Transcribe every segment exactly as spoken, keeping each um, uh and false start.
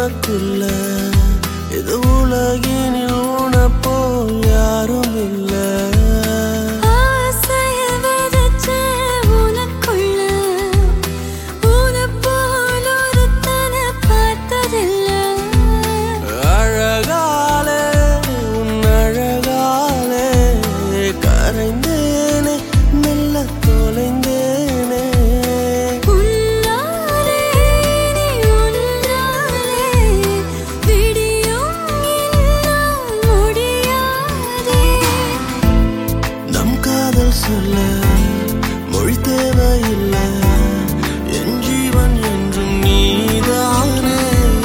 உனக்குள்ள இது உலகினில் உனப்போ யாரும் இல்லை. அழகாலே உன் அழகாலே கரைந்தேனே மெல்ல தொலைந்தேனே. நம் காதல் சொல்ல மொழி தேவையில்லை, என் ஜீவன் என்றும் நீதானே.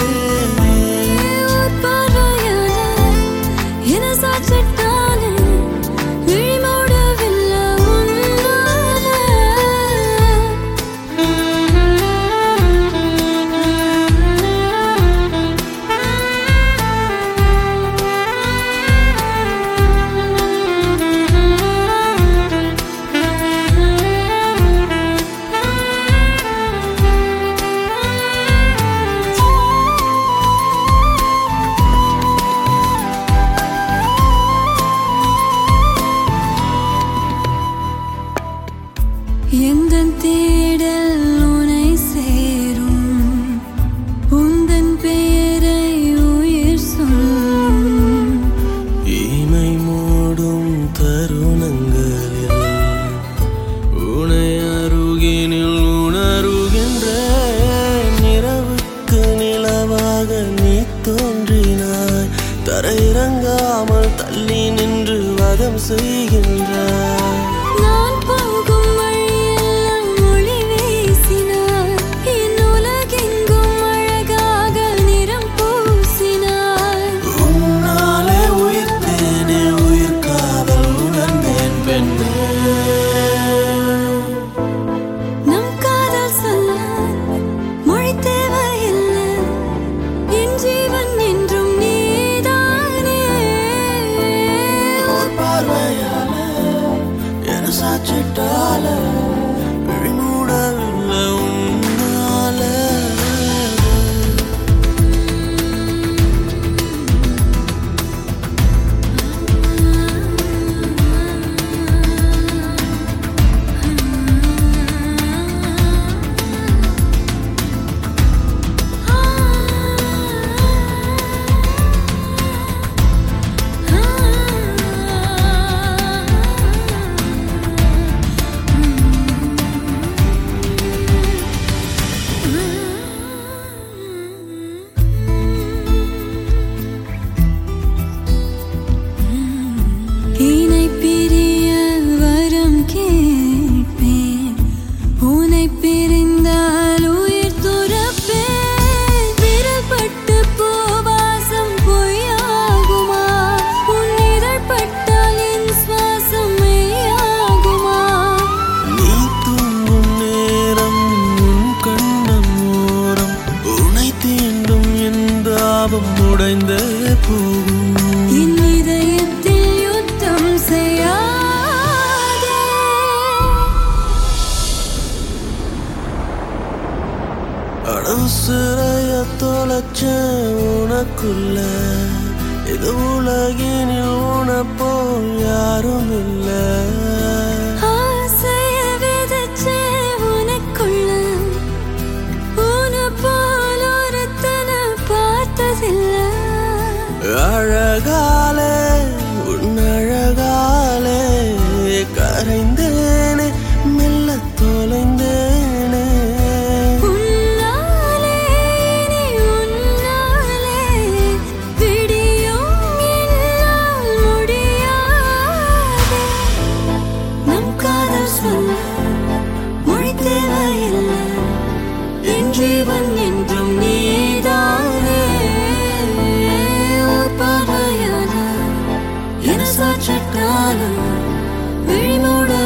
எந்தன் தேடல் உனை சேரும், உந்தன் பெயரை உயிர் சொல்லும். இமை மூடும் தருணங்களில் உனை அருகினில் உணருகின்ற நிறவுக்கு நிலவாக நீ தோன்றினாய். தரையிறங்காமல் தள்ளி நின்று வதம் செய்கின்றாய். நான் போகும் வழியெல்லாம் ஒளி வீசினாய், என் உலகெங்கும் அழகாக நிறம் பூசினாய். உன்னாலே உயிர்த்தேனே உயிர் காதல் உணர்ந்தேன் பெண்ணே. நம் காதல் சொல்ல மொழி தேவையில்லை, என் ஜீவன் என்றும் நீதானே. ஒரு பார்வையால என சாச்சிட்டால விழிமூடவில்லை உன்னால. இணை பிரிய வரம் கேட்பேன், உனை பிரிந்தால் உயிர் துறப்பேன். விரல் பட்டு பூவாசம் பொய்யாகுமா, உன் இதழ் பட்டால் என் சுவாசம் மெய்யாகுமா. நீ தூங்கும் நேரம் உன் கண்ணம் ஓரம் உனை தீண்டும் என் தாபம் உடைந்தே போகும். என் இதயத்தில் யுத்தம் செய்யாதே. அடவு சிறைய தொலைச்ச உனக்குள்ள இது உலகினில் உனப்போ யாரும் இல்லை. ஆசைய விதைச்சே உனக்குள்ள, உன்னை போல் ஒருத்தனை பார்த்ததில்லை. அழகாலே உன் அழகாலே கரைந்தேனே மெல்ல தொலைந்தேனே. உன்னாலே நீ உன்னாலே விடியும் என்னால் முடியாதே. நம் காதல் சொல்ல மொழி தேவையில்லை, என் ஜீவன் என்றும் நீதானே. ஒரு பார்வையால என சாட்சிட்டாலும் விழிமூட